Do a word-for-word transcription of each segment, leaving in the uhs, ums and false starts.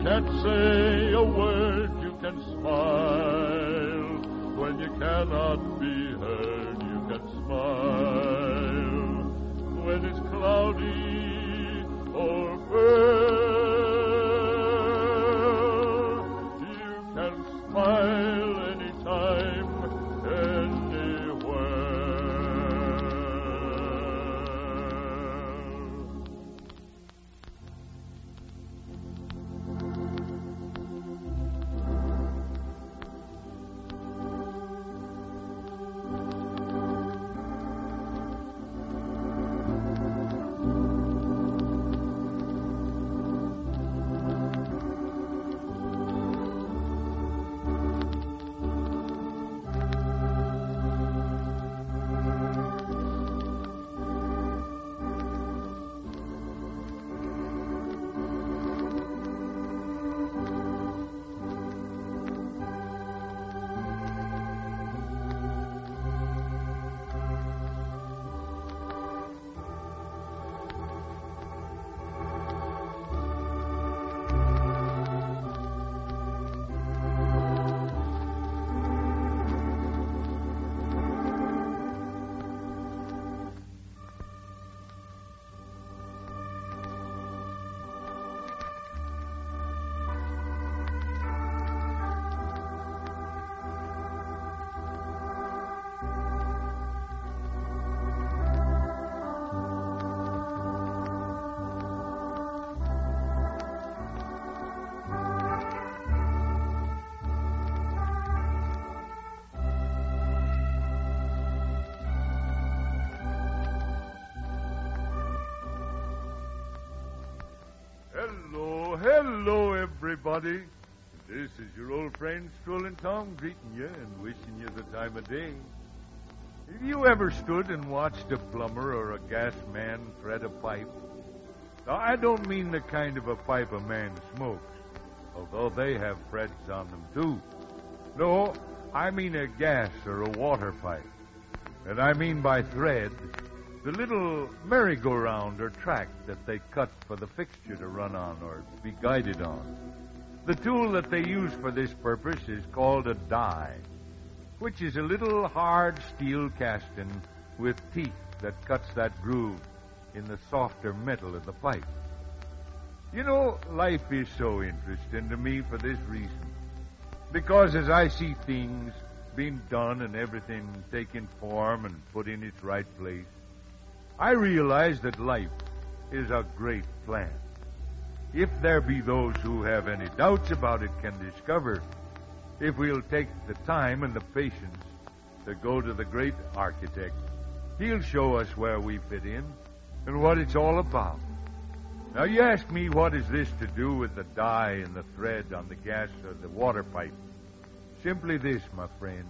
can't say a word, you can smile. When you cannot be heard, you can smile. When it's cloudy or fair, you can smile anytime, anywhere. Hello, hello, everybody. This is your old friend Strolling Tom greeting you and wishing you the time of day. Have you ever stood and watched a plumber or a gas man thread a pipe? Now, I don't mean the kind of a pipe a man smokes, although they have threads on them too. No, I mean a gas or a water pipe. And I mean by thread the little merry-go-round or track that they cut for the fixture to run on or be guided on. The tool that they use for this purpose is called a die, which is a little hard steel casting with teeth that cuts that groove in the softer metal of the pipe. You know, life is so interesting to me for this reason, because as I see things being done and everything taking form and put in its right place, I realize that life is a great plan. If there be those who have any doubts about it can discover, if we'll take the time and the patience to go to the great architect, he'll show us where we fit in and what it's all about. Now, you ask me, what is this to do with the die and the thread on the gas or the water pipe? Simply this, my friend.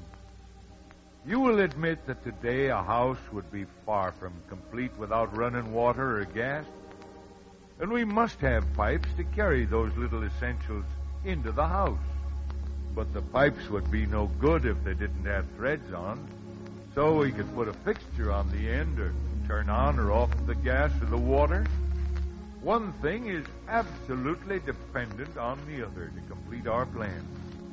You will admit that today a house would be far from complete without running water or gas. And we must have pipes to carry those little essentials into the house. But the pipes would be no good if they didn't have threads on. So we could put a fixture on the end or turn on or off the gas or the water. One thing is absolutely dependent on the other to complete our plan.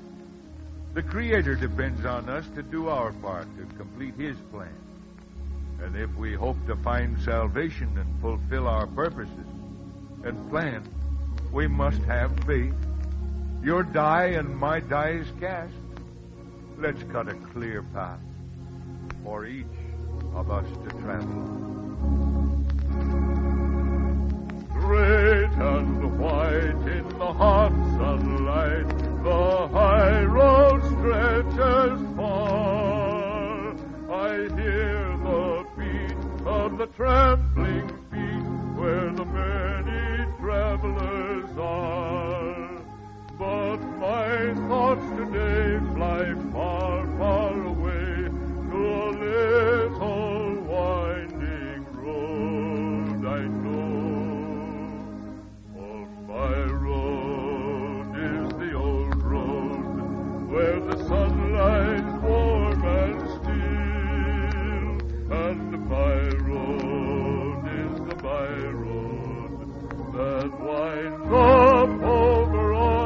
The Creator depends on us to do our part to complete His plan. And if we hope to find salvation and fulfill our purposes and plan, we must have faith. Your die and my die is cast. Let's cut a clear path for each of us to travel on. Great and white in the hot sunlight, the high road stretches far. I hear the beat of the trampling feet where the many travelers are. But my thoughts today fly far, far away to a little winding road I know. On my road is the old road where the sun lies warm and still, and my road is the by road that winds up over all.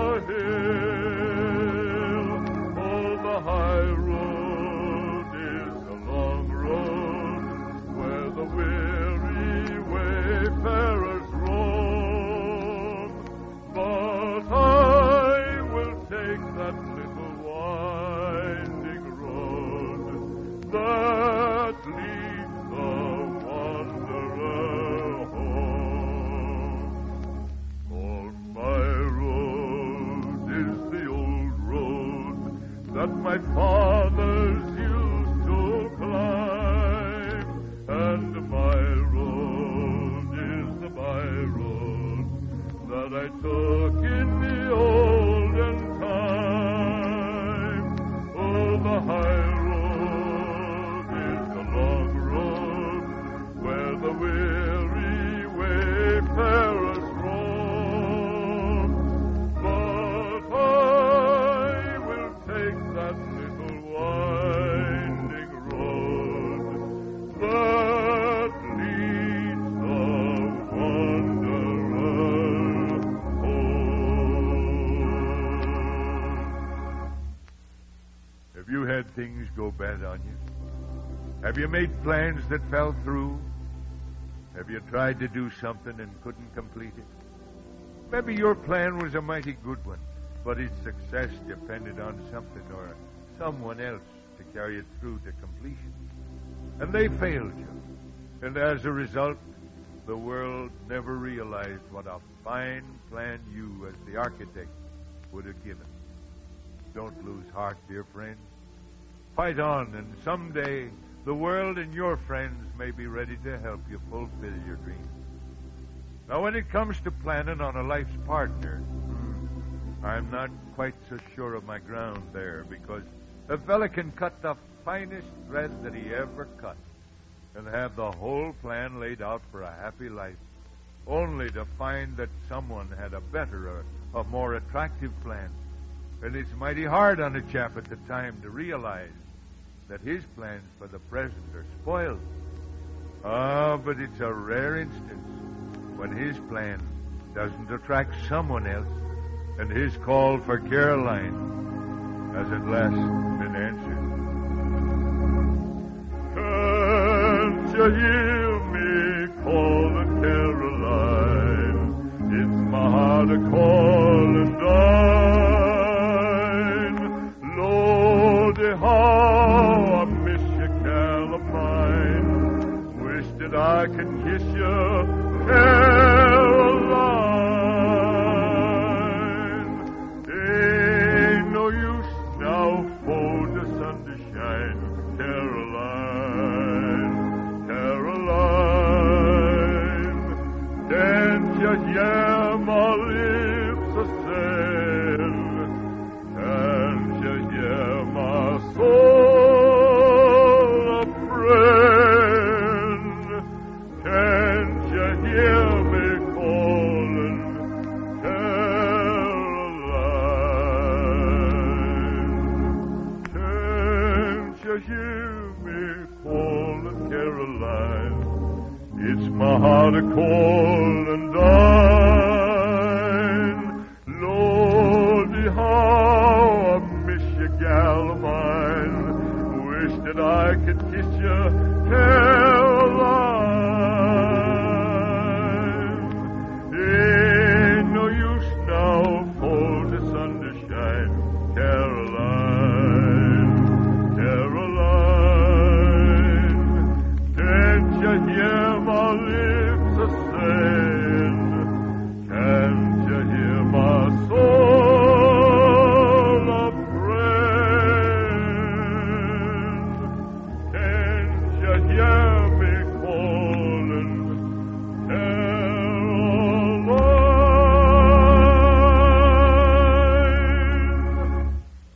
that my fathers used to climb, and my road is the byroad that I took in the olden time. Oh, the high road is the long road where the weary wayfarers roam. But I will take that little winding road that leads the wanderer home. Have you had things go bad on you? Have you made plans that fell through? Have you tried to do something and couldn't complete it? Maybe your plan was a mighty good one, but its success depended on something or someone else to carry it through to completion. And they failed you. And as a result, the world never realized what a fine plan you, as the architect, would have given. Don't lose heart, dear friends. Fight on, and someday the world and your friends may be ready to help you fulfill your dreams. Now, when it comes to planning on a life's partner, I'm not quite so sure of my ground there, because a fella can cut the finest thread that he ever cut and have the whole plan laid out for a happy life, only to find that someone had a better or a more attractive plan. And it's mighty hard on a chap at the time to realize that his plans for the present are spoiled. Ah, but it's a rare instance when his plan doesn't attract someone else, and his call for Caroline has at last been answered. Can't you hear me calling Caroline? It's my heart a-calling thine. Lordy, how I miss you, Caroline. Wish that I could kiss you, Caroline. Ain't no use now for the sun to shine, Caroline, Caroline. Can't you hear my lips a-saying? Can't you hear my soul a-praying? Can't you hear me calling, Caroline? Can't you hear me calling, Caroline? It's my heart a-calling thine. Lordy, how I miss you, gal of mine. Wish that I could kiss you, Caroline. Ain't no use now for the sun to shine, Caroline, Caroline. Can't you hear my lips a-saying? Can't you hear my soul a-praying? Can't you hear me calling, Caroline?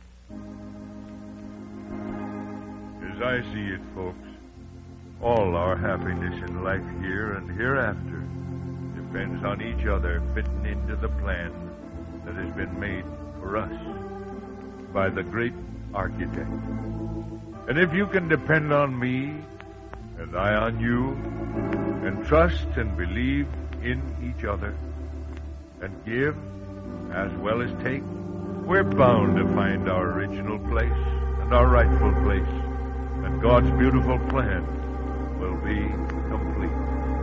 As I see it, folks, all our happiness in life here and hereafter depends on each other fitting into the plan that has been made for us by the great architect. And if you can depend on me and I on you, and trust and believe in each other, and give as well as take, we're bound to find our original place and our rightful place, and God's beautiful plan will be complete.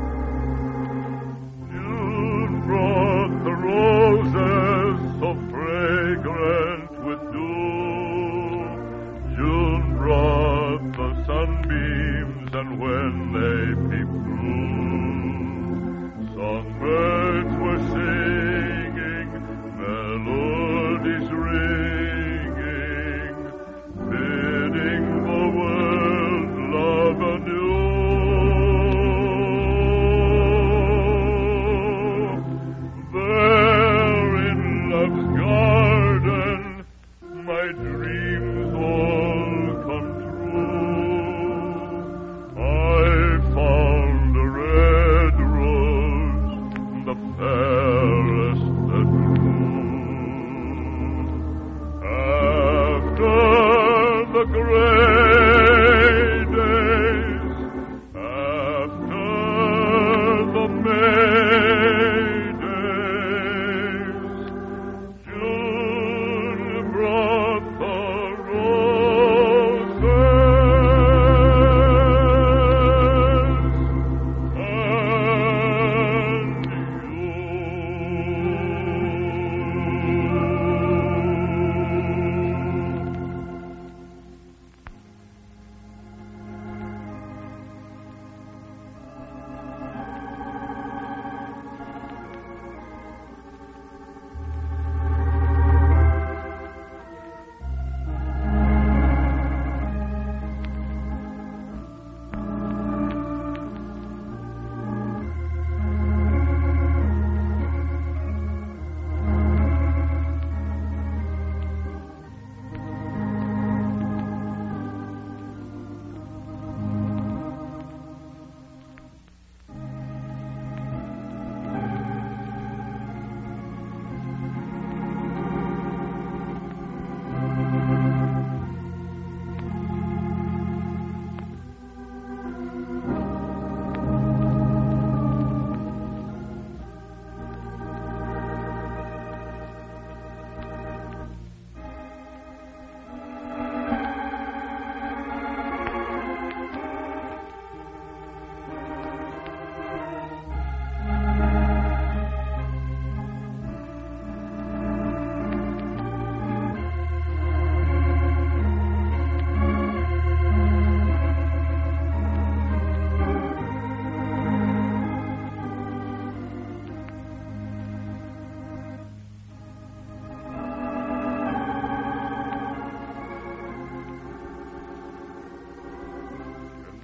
June brought the roses so fragrant with dew. June brought the sunbeams, and when they peeped through, songbirds were singing, melodies ringing,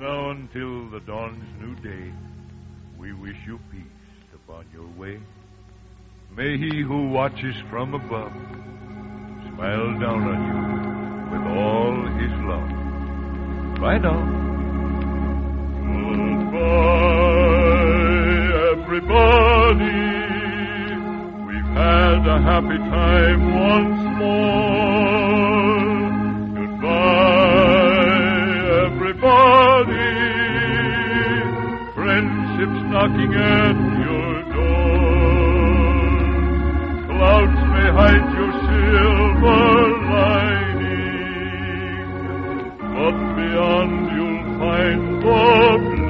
now until the dawn's new day, we wish you peace upon your way. May he who watches from above smile down on you with all his love. Bye now. Goodbye, everybody. We've had a happy time once more. Goodbye, everybody. Friendship's knocking at your door. Clouds may hide your silver lining, but beyond you'll find the blue.